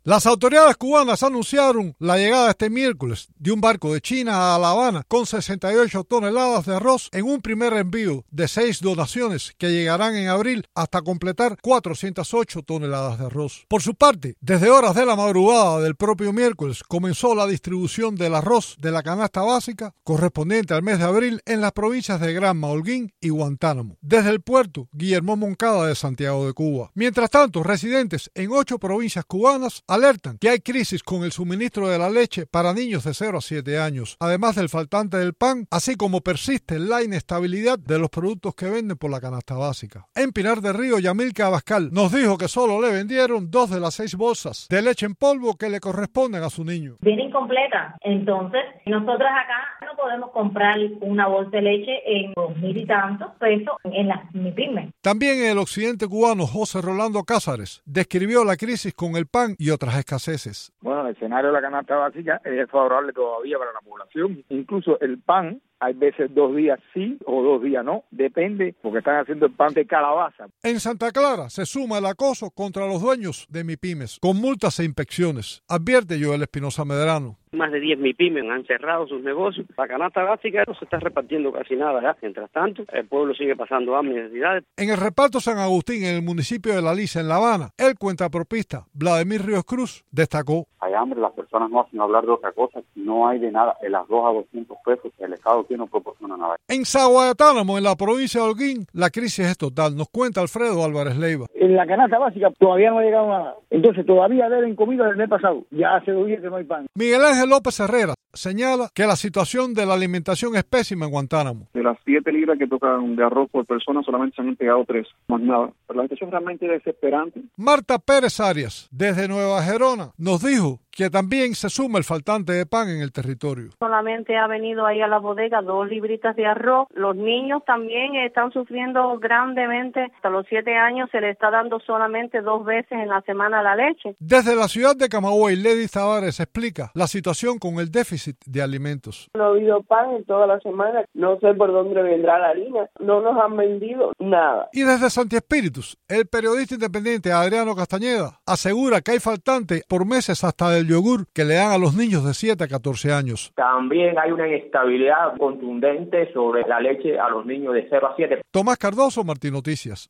Las autoridades cubanas anunciaron la llegada este miércoles de un barco de China a La Habana con 68 toneladas de arroz en un primer envío de 6 donaciones que llegarán en abril hasta completar 408 toneladas de arroz. Por su parte, desde horas de la madrugada del propio miércoles comenzó la distribución del arroz de la canasta básica correspondiente al mes de abril en las provincias de Granma, Holguín y Guantánamo, desde el puerto Guillermo Moncada de Santiago de Cuba. Mientras tanto, residentes en 8 provincias cubanas alertan que hay crisis con el suministro de la leche para niños de 0 a 7 años, además del faltante del pan, así como persiste la inestabilidad de los productos que venden por la canasta básica. En Pinar del Río, Yamilca Abascal nos dijo que solo le vendieron 2 de las 6 bolsas de leche en polvo que le corresponden a su niño. Viene incompleta, entonces nosotros acá no podemos comprar una bolsa de leche en 2,000 y tantos pesos en las MIPYMES. También en el occidente cubano, José Rolando Cázares describió la crisis con el pan y otras escaseces. Bueno, el escenario de la canasta básica es favorable todavía para la población. Incluso el pan, hay veces 2 días sí o 2 días no, depende, porque están haciendo el pan de calabaza. En Santa Clara se suma el acoso contra los dueños de MIPYMES, con multas e inspecciones, advierte Joel Espinosa Medrano. Más de 10 MIPYMES han cerrado sus negocios. La canasta básica no se está repartiendo casi nada ya. Mientras tanto, el pueblo sigue pasando hambre y necesidades. En el reparto San Agustín, en el municipio de La Lisa, en La Habana, el cuentapropista Vladimir Ríos Cruz destacó: hay hambre, las personas no hacen hablar de otra cosa, no hay de nada. El arroz a 200 pesos, el Estado no proporciona nada. En Zaguayatánamo, en la provincia de Holguín, la crisis es total, nos cuenta Alfredo Álvarez Leiva. En la canasta básica todavía no ha llegado nada, entonces todavía deben comida del mes pasado, ya hace 2 días que no hay pan. Miguel Ángel López Herrera señala que la situación de la alimentación es pésima en Guantánamo. De las 7 libras que tocan de arroz por persona, solamente se han entregado 3, más nada. Pero la situación realmente es desesperante. Marta Pérez Arias, desde Nueva Gerona, nos dijo que también se suma el faltante de pan en el territorio. Solamente ha venido ahí a la bodega 2 libritas de arroz. Los niños también están sufriendo grandemente. Hasta los 7 años se le está dando solamente 2 veces en la semana la leche. Desde la ciudad de Camagüey, Lady Tavares explica la situación con el déficit de alimentos. No ha habido pan en toda la semana. No sé por dónde vendrá la harina. No nos han vendido nada. Y desde Santi Espíritus, el periodista independiente Adriano Castañeda asegura que hay faltante por meses hasta del yogur que le dan a los niños de 7 a 14 años. También hay una inestabilidad contundente sobre la leche a los niños de 0 a 7. Tomás Cardoso, Martín Noticias.